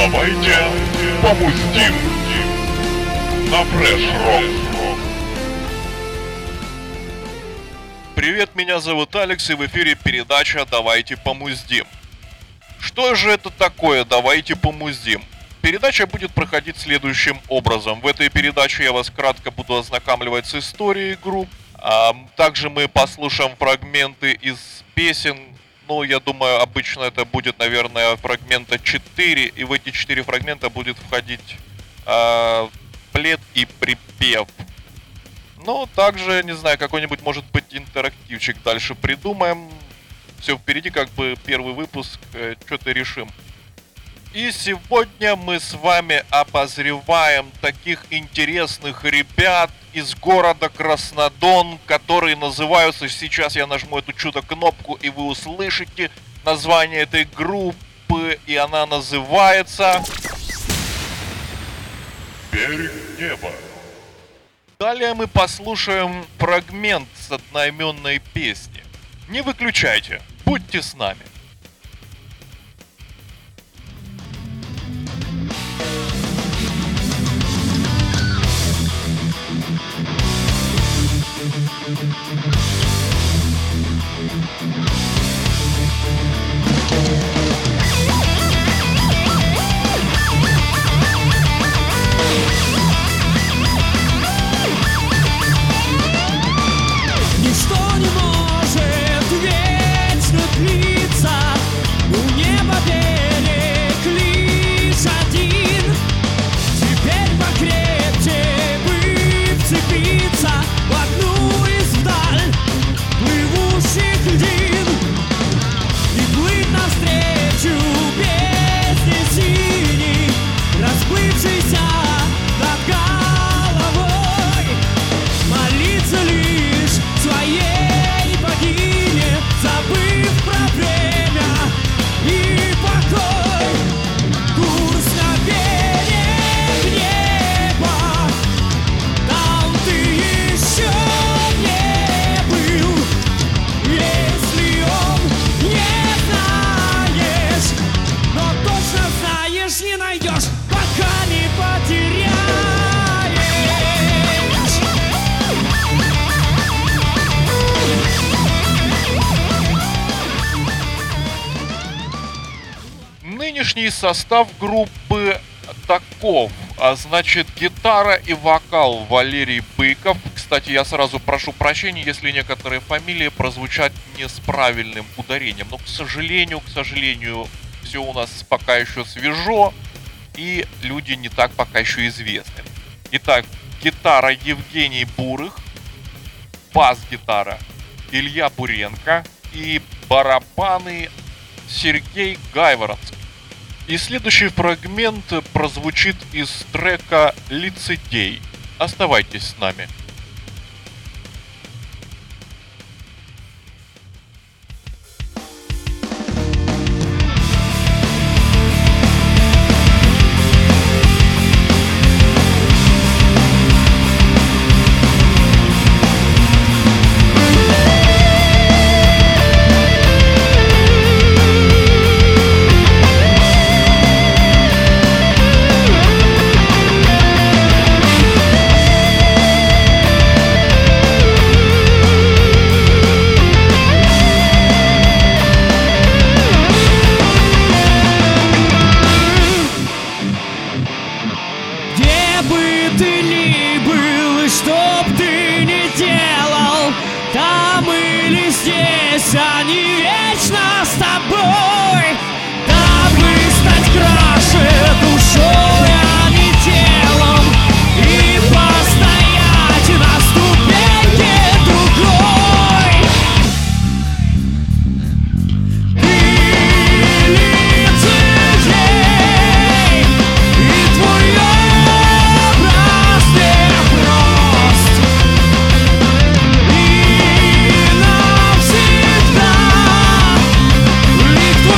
Давайте помустим на Фреш-Рок. Привет, меня зовут Алекс, и в эфире передача «Давайте помуздим». Что же это такое «Давайте помуздим»? Передача будет проходить следующим образом. В этой передаче я вас кратко буду ознакомливать с историей групп. Также мы послушаем фрагменты из песен. Ну, я думаю, обычно это будет, наверное, фрагмента 4. И в эти 4 фрагмента будет входить плед и припев. Ну, также, не знаю, какой-нибудь, может быть, интерактивчик дальше придумаем. Все впереди, как бы первый выпуск, что-то решим. И сегодня мы с вами обозреваем таких интересных ребят из города Краснодон, которые называются, сейчас я нажму эту чудо кнопку, и вы услышите название этой группы, и она называется «Берег неба». Далее мы послушаем фрагмент с одноименной песни. Не выключайте, будьте с нами. Ничто не может вечно длиться, у неба берег лишь один. Теперь покрепче бы вцепиться в одну из вдаль плывущих льдин и плыть навстречу бездне синей, расплывшейся над головой, молиться лишь своей богине, забыв про время и покой. Курс на берег неба, там ты еще не был. Если он не знаешь, но точно знаешь, не найдешь, пока не потеряешь. Нынешний состав группы таков. Значит, гитара и вокал Валерий Быков. Кстати, я сразу прошу прощения, если некоторые фамилии прозвучат не с правильным ударением. Но, к сожалению, все у нас пока еще свежо, и люди не так пока еще известны. Итак, гитара Евгений Бурых, бас-гитара Илья Буренко и барабаны Сергей Гайворонский. И следующий фрагмент прозвучит из трека «Лицедей». Оставайтесь с нами. Где бы ты ни был и что б ты ни делал, там или здесь, они вечно с тобой. Дабы стать краше душой, а не телом, и постоять на ступеньке другой. Ты лицедей, и твой образ непрост, и навсегда. И твой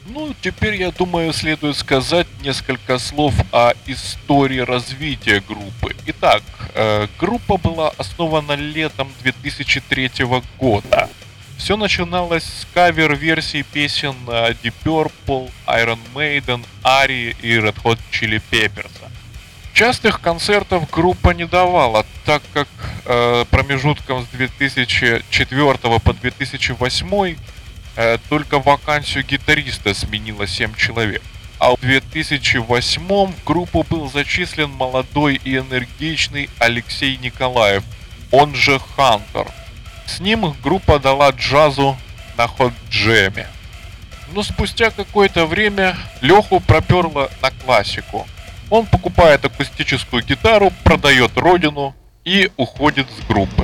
Ну, теперь, я думаю, следует сказать несколько слов о истории развития группы. Итак, группа была основана летом 2003 года. Все начиналось с кавер-версий песен Deep Purple, Iron Maiden, Ari и Red Hot Chili Peppers. Частых концертов группа не давала, так как промежутком с 2004 по 2008 только вакансию гитариста сменило 7 человек. А в 2008 в группу был зачислен молодой и энергичный Алексей Николаев, он же Хантер. С ним группа дала джазу на хот-джеме. Но спустя какое-то время Леху проперло на классику. Он покупает акустическую гитару, продает родину и уходит с группы.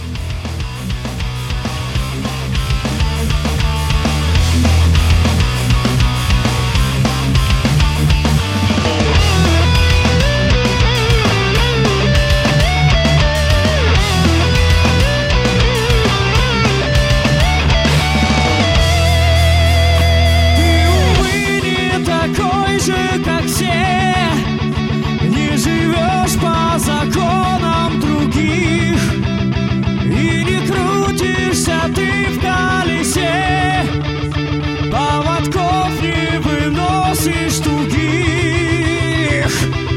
Как все, не живешь по законам других и не крутишься ты в колесе, поводков не выносишь тугих.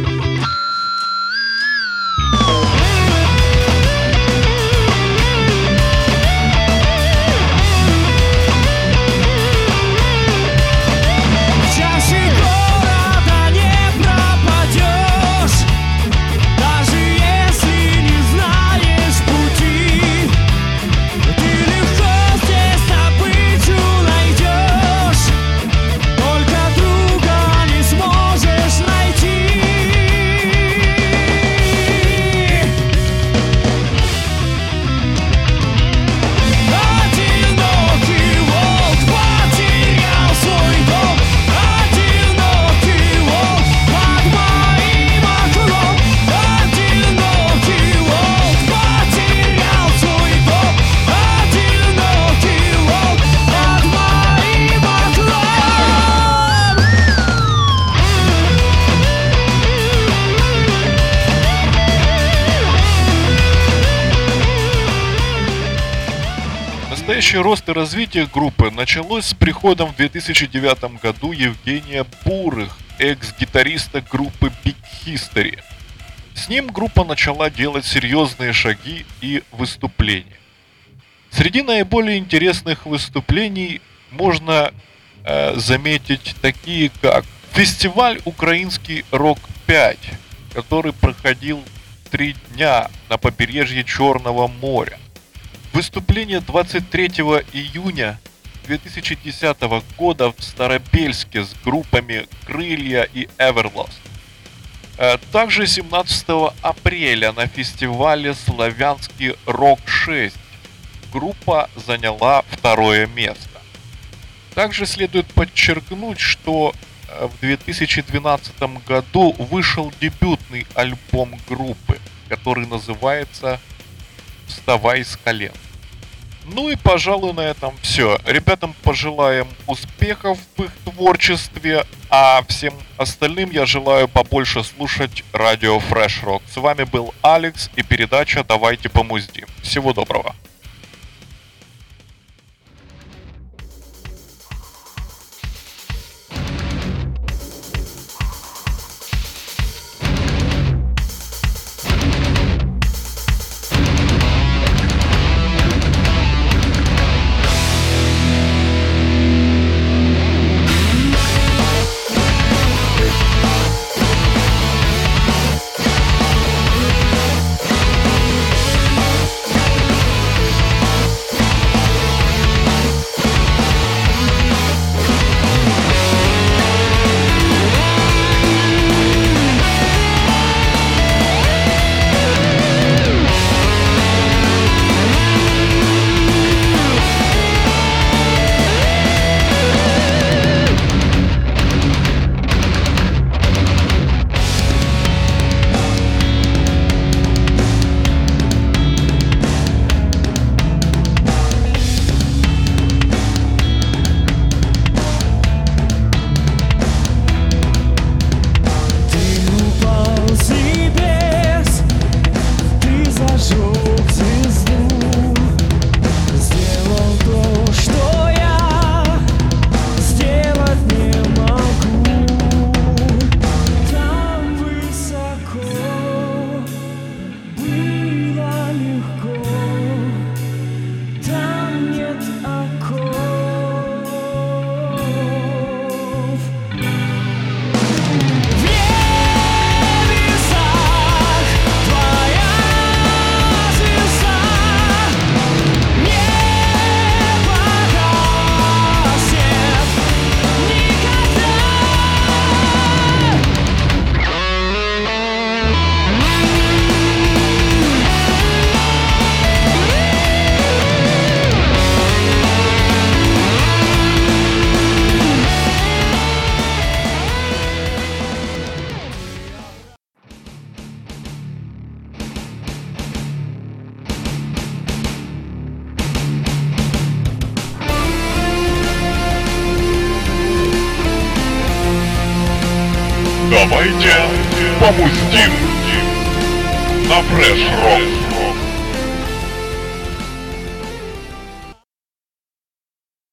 Настоящий рост и развитие группы началось с приходом в 2009 году Евгения Бурых, экс-гитариста группы Big History. С ним группа начала делать серьезные шаги и выступления. Среди наиболее интересных выступлений можно заметить такие, как фестиваль «Украинский рок-5», который проходил 3 дня на побережье Черного моря. Выступление 23 июня 2010 года в Старобельске с группами «Крылья» и «Everlast». Также 17 апреля на фестивале «Славянский рок-6» группа заняла 2 место. Также следует подчеркнуть, что в 2012 году вышел дебютный альбом группы, который называется «Вставай с колен». Ну и, пожалуй, на этом все. Ребятам пожелаем успехов в их творчестве, а всем остальным я желаю побольше слушать радио Fresh Rock. С вами был Алекс и передача «Давайте помуздим». Всего доброго. Давайте помуздим на Fresh Rock.